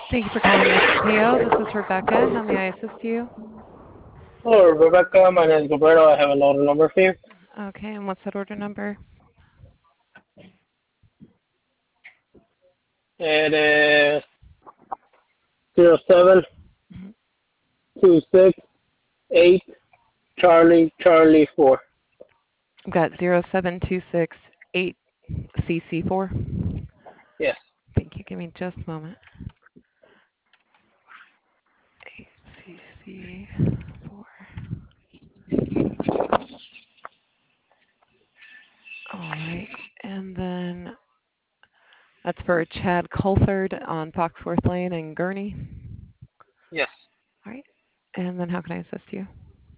Thank you for calling SPO. This is Rebecca. How may I assist you? Hello, Rebecca. My name is Roberto. I have an order number for you. Okay, and what's that order number? It is 07 Mhm. 268 Charlie 4. I've got 07268CC4. Yes. Thank you. Give me just a moment. 8CC4. All right. And then that's for Chad Colford on Foxworth Lane in Gurney. Yes. All right. And then how can I assist you?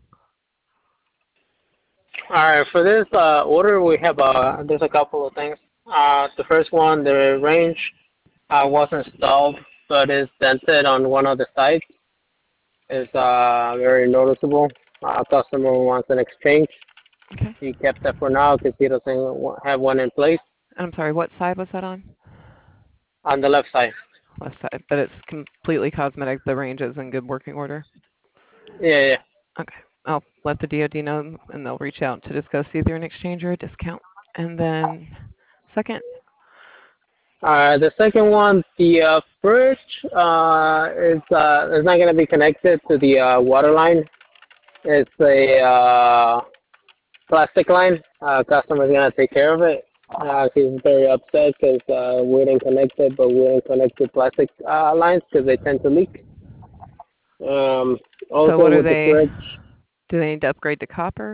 All right. For this order, we have there's a couple of things. The first one, the range was installed, but is dented on one of the sides. It's very noticeable. Customer wants an exchange. Okay. He kept that for now because he doesn't have one in place And I'm sorry, what side was that on? on the left side. Left side. But it's completely cosmetic. The range is in good working order. Yeah, yeah. Okay. I'll let the DoD know, and they'll reach out to discuss either an exchange or a discount. And then second, The second one, the fridge is not going to be connected to the water line. It's a plastic line. Customer's going to take care of it. He's very upset because we didn't connect it, but we didn't connect the plastic lines because they tend to leak. Um, so what Also are with the they? fridge, Do they need to upgrade to copper?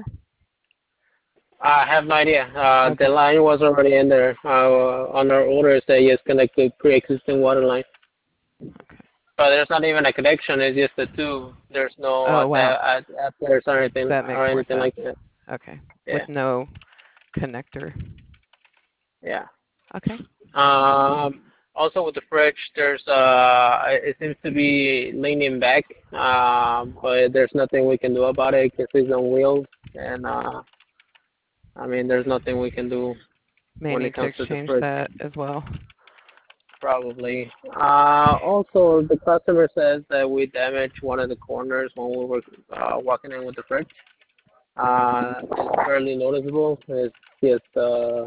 I have no idea. The Okay. line was already in there. On our order, it says yes, connected pre-existing water line. Okay. But there's not even a connection. It's just the two. There's no Oh, wow. adapters That makes or more anything sense. like that. Okay. With Yeah, no connector. yeah. Okay. Also with the fridge, it seems to be leaning back. But there's nothing we can do about it because it's on wheels, and I mean, there's nothing we can do May when it need to comes to the exchange fridge. that as well. Probably. Also, the customer says that we damaged one of the corners when we were walking in with the fridge. It's fairly noticeable. It's just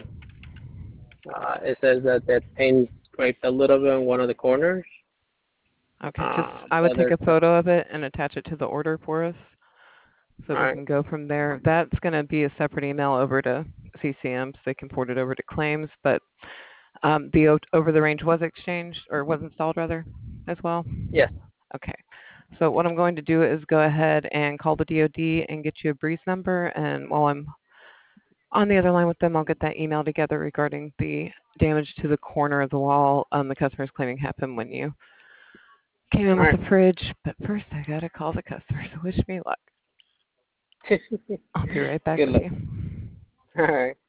it says that paint scraped a little bit on one of the corners. Okay. Just I would But take there's a photo of it and attach it to the order for us, so all we right. can go from there. That's going to be a separate email over to CCM so they can port it over to claims. But the over the range was exchanged or was installed rather as well. Yes. Okay. So what I'm going to do is go ahead and call the DoD and get you a breeze number. And while I'm on the other line with them, I'll get that email together regarding the damage to the corner of the wall the customer's claiming happened when you came in All with right. the fridge. But first, I got to call the customer. So wish me luck. I'll be right back Good with luck. you. All right.